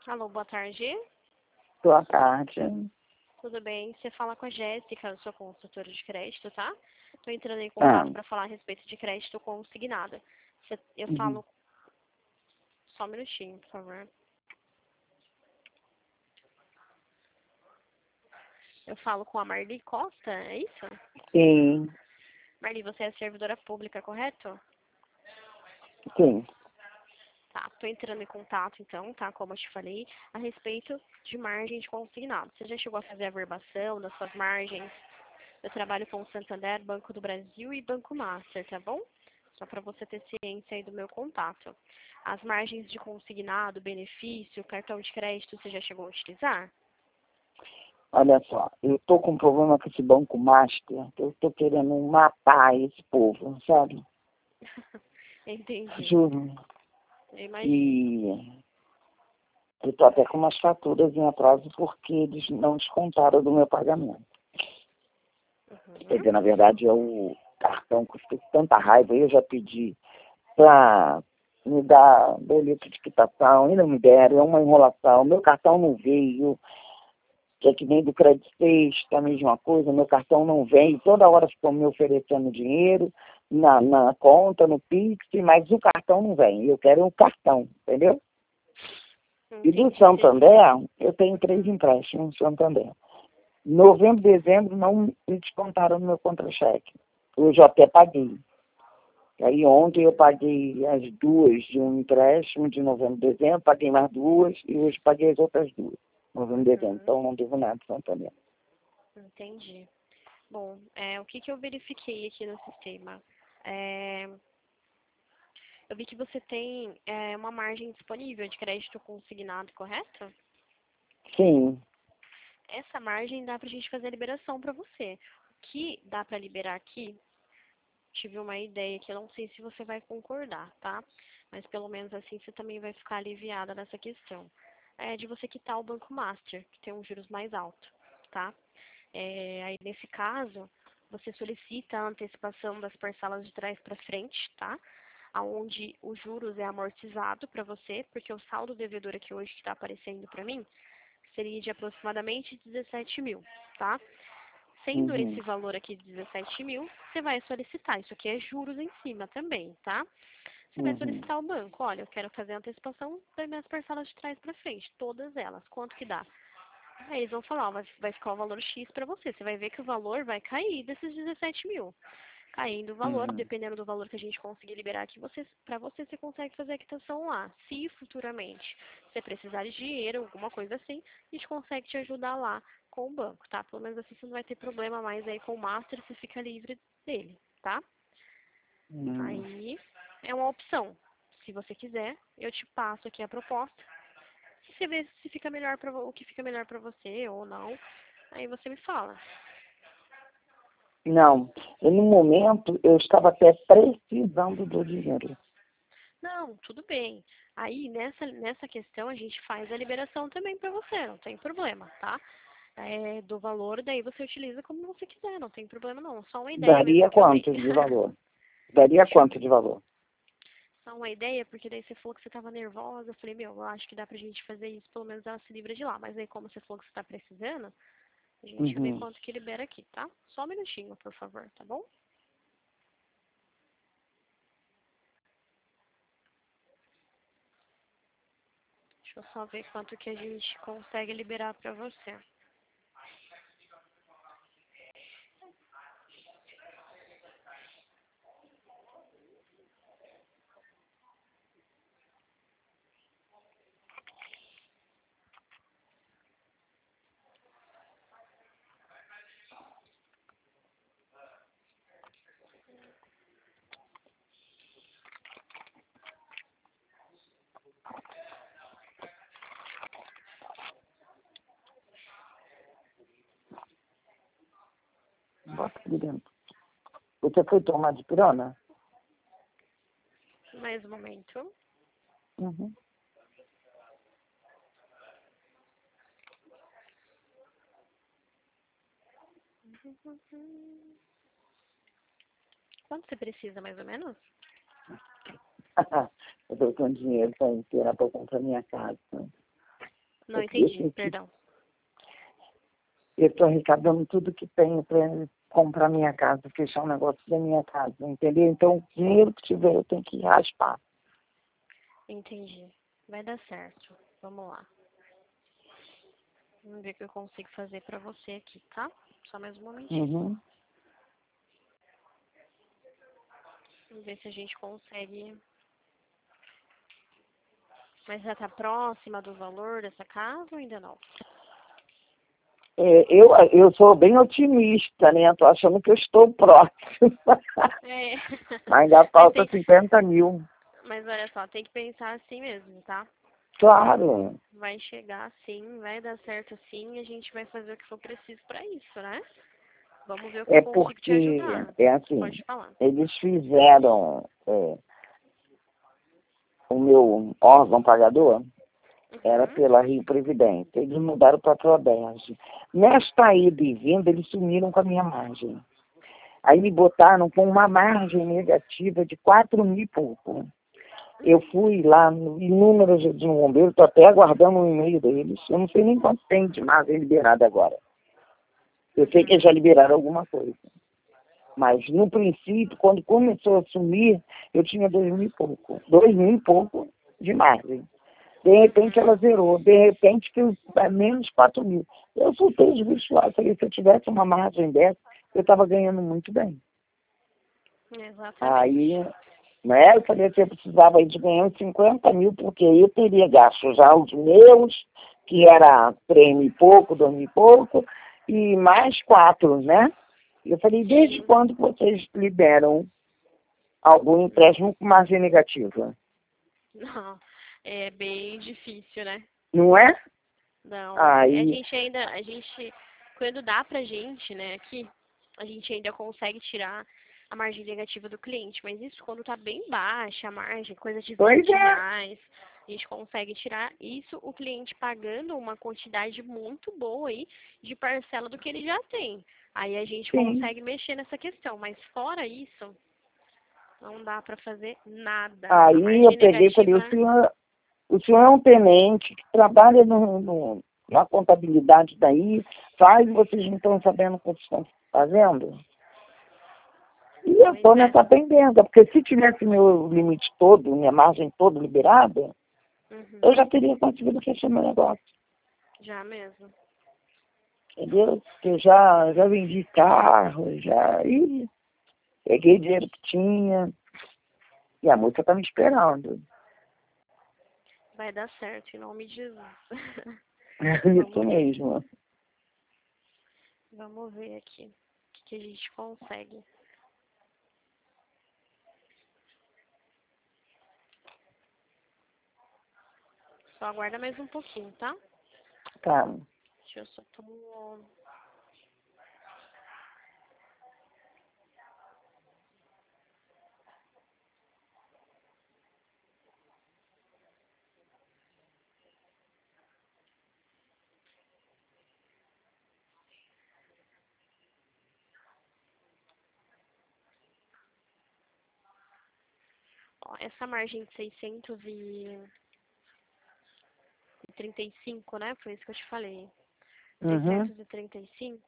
Alô, boa tarde. Boa tarde. Tudo bem? Você fala com a Jéssica, eu sou consultora de crédito, tá? Estou entrando em contato para falar a respeito de crédito consignado. Eu falo... Só um minutinho, por favor. Eu falo com a Marli Costa, é isso? Sim, Marli, você é servidora pública, correto? sim. Tá, estou entrando em contato, então, tá? Como eu te falei, a respeito de margem de consignado. Você já chegou a fazer a verbação das suas margens? Eu trabalho com o Santander, Banco do Brasil e Banco Master, tá bom? Só para você ter ciência aí do meu contato. As margens de consignado, benefício, cartão de crédito, você já chegou a utilizar? Olha só, eu tô com um problema com esse Banco Master, que eu tô querendo matar esse povo, sabe? Entendi. Juro. Eu imagino. E eu tô até com umas faturas em atraso porque eles não descontaram do meu pagamento. Quer dizer, na verdade, é o cartão que eu fiquei com tanta raiva, eu já pedi para me dar boleto de quitação, e não me deram, é uma enrolação, meu cartão não veio, que é que nem do Credit Suisse, a mesma coisa, meu cartão não vem, toda hora ficam me oferecendo dinheiro na conta, no Pix, mas o cartão não vem, eu quero um cartão, entendeu? E do Santander, eu tenho 3 empréstimos no Santander. Novembro, dezembro, não me descontaram no meu contra-cheque. Eu já até paguei. Aí ontem eu paguei as 2 de um empréstimo de novembro, dezembro, paguei mais 2 e hoje paguei as outras 2, novembro, dezembro. Então não devo nada, Santander. Entendi. Bom, o que eu verifiquei aqui no sistema? Eu vi que você tem uma margem disponível de crédito consignado, correto? Sim. Essa margem dá pra gente fazer a liberação para você. O que dá para liberar aqui, tive uma ideia que eu não sei se você vai concordar, tá? Mas pelo menos assim você também vai ficar aliviada nessa questão. É de você quitar o Banco Master, que tem um juros mais alto, tá? Aí nesse caso, você solicita a antecipação das parcelas de trás para frente, tá? Onde os juros é amortizado para você, porque o saldo devedor aqui hoje que está aparecendo para mim seria de aproximadamente 17 mil, tá? Sendo esse valor aqui de 17 mil, você vai solicitar. Isso aqui é juros em cima também, tá? Você vai solicitar ao banco, olha, eu quero fazer a antecipação das minhas parcelas de trás para frente, todas elas, quanto que dá? Aí eles vão falar, ó, vai ficar o valor X para você. Você vai ver que o valor vai cair desses 17 mil. Caindo o valor, dependendo do valor que a gente conseguir liberar aqui, para você consegue fazer a quitação lá. Se futuramente você precisar de dinheiro, alguma coisa assim, a gente consegue te ajudar lá com o banco, tá? Pelo menos assim você não vai ter problema mais aí com o Master, você fica livre dele, tá? Aí é uma opção. Se você quiser, eu te passo aqui a proposta. Você vê se fica melhor o que fica melhor para você ou não. Aí você me fala. Não, no momento eu estava até precisando do dinheiro. Não, tudo bem. Aí, nessa questão, a gente faz a liberação também para você, não tem problema, tá? Do valor, daí você utiliza como você quiser, não tem problema não. Só uma ideia mesmo Daria que eu vi. quanto de valor? Daria quanto de valor? Só uma ideia, porque daí você falou que você estava nervosa. Eu falei, meu, eu acho que dá pra gente fazer isso, pelo menos ela se livra de lá. Mas aí, como você falou que você tá precisando, a gente vê quanto que libera aqui, tá? Só um minutinho, por favor, tá bom? Deixa eu só ver quanto que a gente consegue liberar pra você. Bota aqui dentro. Você foi tomar de pirona? Mais um momento. Quanto você precisa, mais ou menos? Eu tô com dinheiro para inteirar para comprar minha casa. Não entendi, perdão. Eu estou arrecadando tudo que tenho para comprar minha casa, fechar um negócio da minha casa, entendeu? Então, o dinheiro que tiver, eu tenho que raspar. Entendi. Vai dar certo. Vamos lá. Vamos ver o que eu consigo fazer pra você aqui, tá? Só mais um momentinho. Uhum. Vamos ver se a gente consegue. Mas já tá próxima do valor dessa casa ou ainda não? Eu sou bem otimista, né? Estou achando que eu estou próximo. É. Ainda falta 50 mil. Mas olha só, tem que pensar assim mesmo, tá? Claro. Vai chegar sim, vai dar certo sim, e a gente vai fazer o que for preciso pra isso, né? Vamos ver o que eu consigo te Porque, ajudar. é assim, Pode falar. eles fizeram o meu órgão pagador, era Uhum. pela Rio Previdência. Eles mudaram para a Proderj. Nesta ida e vinda, eles sumiram com a minha margem. Aí me botaram com uma margem negativa de 4 mil e pouco. Eu fui lá no inúmeros de um bombeiro, estou até aguardando um e-mail deles. Eu não sei nem quanto tem de margem liberada agora. Eu sei que eles já liberaram alguma coisa. Mas, no princípio, quando começou a sumir, eu tinha 2 mil e pouco. 2 mil e pouco de margem. De repente, ela zerou. De repente, foi menos 4 mil. Eu soltei os bichos lá. Falei, se eu tivesse uma margem dessa, eu estava ganhando muito bem. Exatamente. Aí, né, eu falei que eu precisava aí de ganhar uns 50 mil, porque eu teria gasto já os meus, que era 3 mil e pouco, 2 mil e pouco, e mais 4, né? Eu falei, desde quando vocês liberam algum empréstimo com margem negativa? Não, é bem difícil, né? Não é? Não, Aí, a gente, quando dá pra gente, né, aqui, a gente ainda consegue tirar a margem negativa do cliente, mas isso quando tá bem baixa a margem, coisa de pois 20 é. reais, a gente consegue tirar isso, o cliente pagando uma quantidade muito boa aí de parcela do que ele já tem. Aí a gente Sim. consegue mexer nessa questão, mas fora isso, não dá pra fazer nada. A Aí margem eu peguei e falei, negativa, o senhor é um tenente que trabalha na contabilidade daí, faz, vocês não estão sabendo o que vocês estão fazendo? E eu estou nessa pendência, porque se tivesse meu limite todo, minha margem toda liberada, eu já teria conseguido fechar meu negócio. já mesmo. Entendeu? Porque eu já vendi carro, e peguei dinheiro que tinha, e a moça está me esperando. Vai dar certo, em nome de Jesus. Isso mesmo. Vamos ver aqui o que a gente consegue. Só aguarda mais um pouquinho, tá? Tá. Deixa eu só tomar. Ó, essa margem de 635, né? Foi isso que eu te falei. Uhum. 635.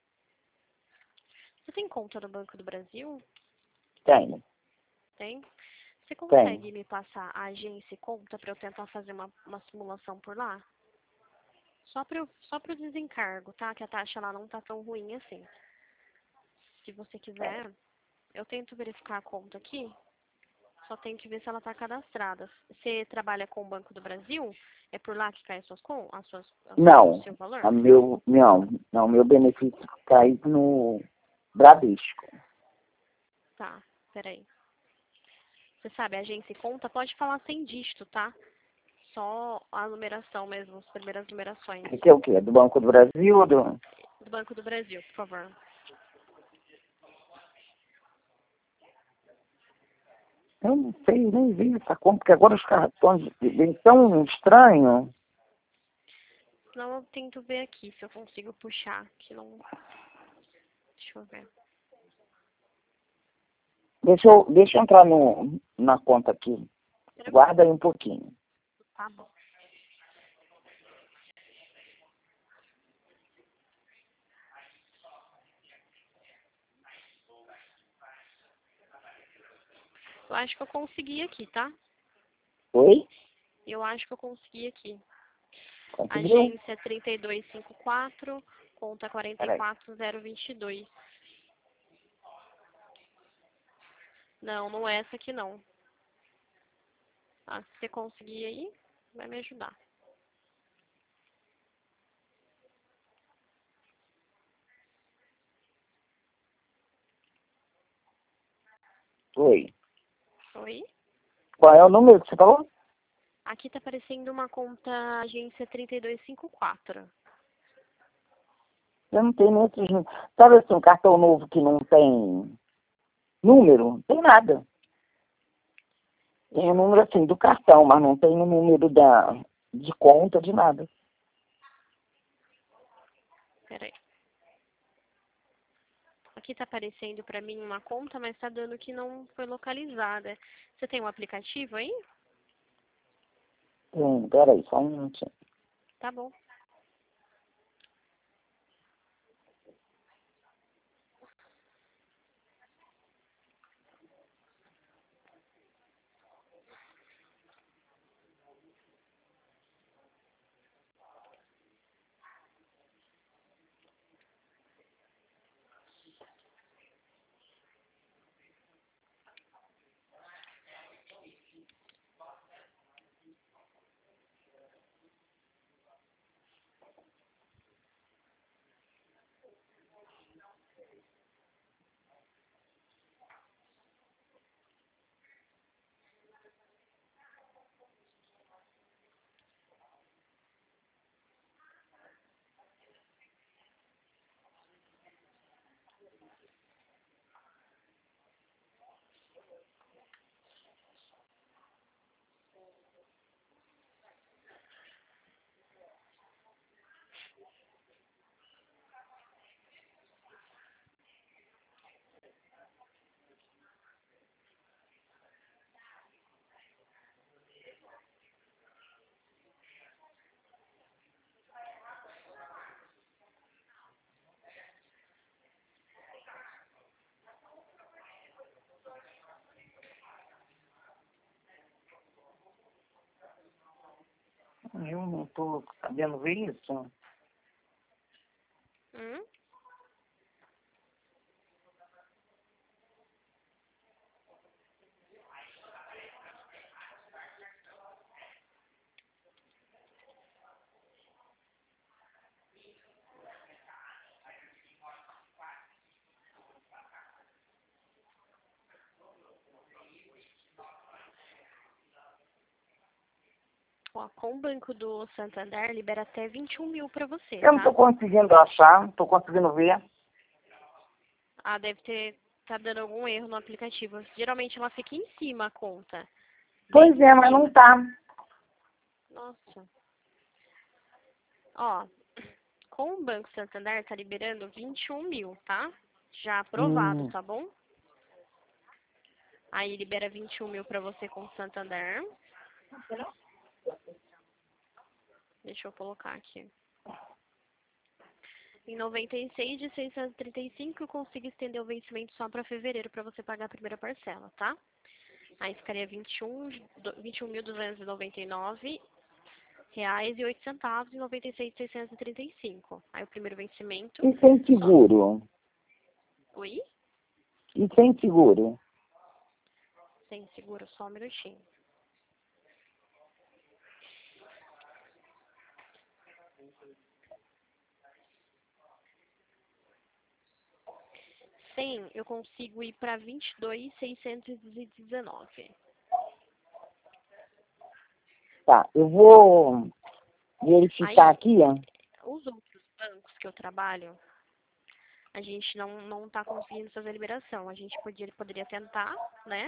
Você tem conta no Banco do Brasil? Tenho. Tem? Você Tenho. consegue me passar a agência e conta para eu tentar fazer uma simulação por lá? Só pro desencargo, tá? Que a taxa lá não tá tão ruim assim. Se você quiser, eu tento verificar a conta aqui. Só tenho que ver se ela está cadastrada. Você trabalha com o Banco do Brasil? É por lá que cai Não. o seu valor? Não, meu benefício cai no Bradesco. Tá, peraí. Você sabe, a agência e conta pode falar sem dígito, tá? Só a numeração mesmo, as primeiras numerações. Esse é o quê? Do Banco do Brasil ou do... Do Banco do Brasil, por favor. Eu não sei, nem vi essa conta, porque agora os cartões vêm tão estranho. Não, eu tento ver aqui se eu consigo puxar, que não... Deixa eu ver. Deixa eu entrar na conta aqui. Guarda aí um pouquinho. Tá bom. Eu acho que eu consegui aqui, tá? Oi? Eu acho que eu consegui aqui. Conseguiu? Agência 3254, conta Peraí. 44022. Não, não é essa aqui não. Tá? Se você conseguir aí, vai me ajudar. Oi. Oi? Qual é o número que você falou? Aqui tá aparecendo uma conta agência 3254. Eu não tenho nem esses números. Sabe assim, um cartão novo que não tem número? Não tem nada. Tem o número assim do cartão, mas não tem o número de conta, de nada. Peraí. Aqui tá aparecendo pra mim uma conta, mas tá dando que não foi localizada. Você tem um aplicativo aí? Peraí, só um minutinho. Tá bom. Eu não tô sabendo ver isso. Hum? Ó, com o Banco do Santander, libera até 21 mil pra você, Eu não tô tá? conseguindo achar, não tô conseguindo ver. Ah, deve ter, tá dando algum erro no aplicativo. Geralmente ela fica em cima a conta. Bem Pois em é, mas não cima. tá. Nossa. Ó, com o Banco Santander tá liberando 21 mil, tá? Já aprovado, Hum, tá bom? Aí libera 21 mil pra você com o Santander. Deixa eu colocar aqui. Em 96 de 635 eu consigo estender o vencimento só para fevereiro para você pagar a primeira parcela, tá? Aí ficaria 21.299 reais e 8 centavos e 96.635. Aí o primeiro vencimento. e sem Só. seguro? Oi? E sem seguro? Sem seguro, só um minutinho. Sem, eu consigo ir para 22.619. Tá, eu vou verificar Aí, aqui, ó. os outros bancos que eu trabalho, a gente não tá conseguindo fazer a liberação. A gente poderia tentar, né,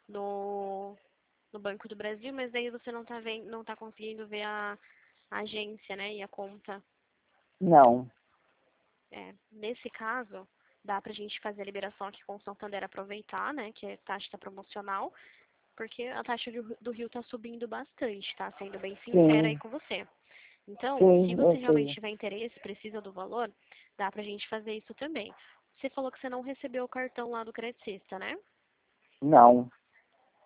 no Banco do Brasil, mas aí você não tá conseguindo ver a agência, né, e a conta. Não. Nesse caso, dá pra gente fazer a liberação aqui com o Santander aproveitar, né, que a taxa tá promocional, porque a taxa do Rio tá subindo bastante, tá? Sendo bem sincera aí Sim, com você. Então, se sim, você eu realmente sei. tiver interesse, precisa do valor, dá pra gente fazer isso também. Você falou que você não recebeu o cartão lá do Credicista, né? Não.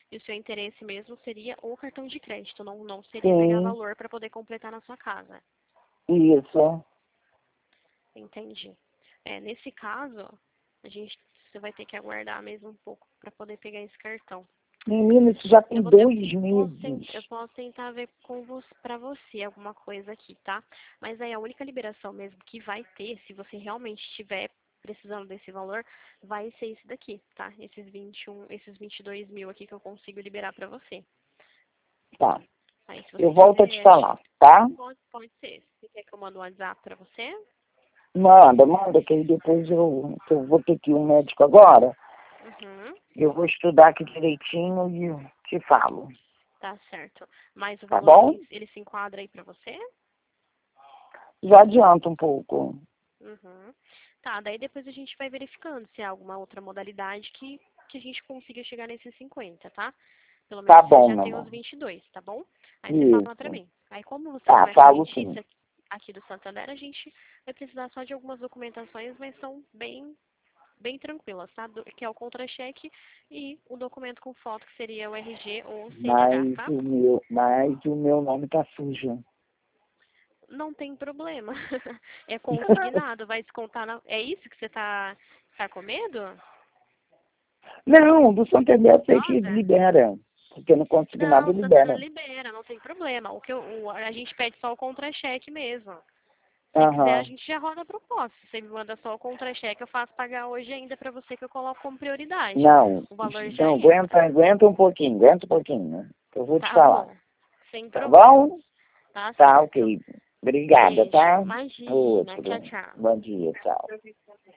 E o seu interesse mesmo seria o cartão de crédito, não seria pegar valor para poder completar na sua casa. Isso. Entendi. Nesse caso, você vai ter que aguardar mesmo um pouco para poder pegar esse cartão. Menina, isso já tem 2 meses. Eu posso tentar ver para você alguma coisa aqui, tá? Mas aí a única liberação mesmo que vai ter, se você realmente estiver precisando desse valor, vai ser esse daqui, tá? Esses 22 mil aqui que eu consigo liberar para você. Tá. Aí, se você eu volto a te falar, tá? Pode ser. Você quer que eu mande um WhatsApp para você? Manda, que aí depois que eu vou ter que ir um médico agora. Uhum. Eu vou estudar aqui direitinho e te falo. Tá certo. Mas o Tá valor, bom? ele se enquadra aí para você? Já adianta um pouco. Uhum. Tá, daí depois a gente vai verificando se há alguma outra modalidade que a gente consiga chegar nesses 50, tá? Pelo menos Tá você bom, já meu tem os amor. 22, tá bom? Aí você fala pra Isso. mim. Aí como você não Tá, é falo sim. correntista aqui do Santander, a gente vai precisar só de algumas documentações, mas são bem tranquilas, tá? Que é o contra-cheque e o documento com foto, que seria o RG ou o CNH, tá? Mas o meu nome tá sujo. Não tem problema. É consignado, vai descontar É isso que você tá com medo? Não, do Santander eu sei que Rosa? libera. Porque no consignado Não, Santana libera. libera, não tem problema. A gente pede só o contra-cheque mesmo. Se você quiser, a Aham. gente já roda a proposta. Se você me manda só o contra-cheque, eu faço pagar hoje ainda pra você, que eu coloco como prioridade. Não, O valor já não, entra. aguenta um pouquinho, né? Eu vou te Tá falar. bom. Sem Tá problema. bom? Tá Tá, certo. ok. Obrigada, Beijo. tá? Imagina. Tchau, Outro. tchau. Bom dia, tchau.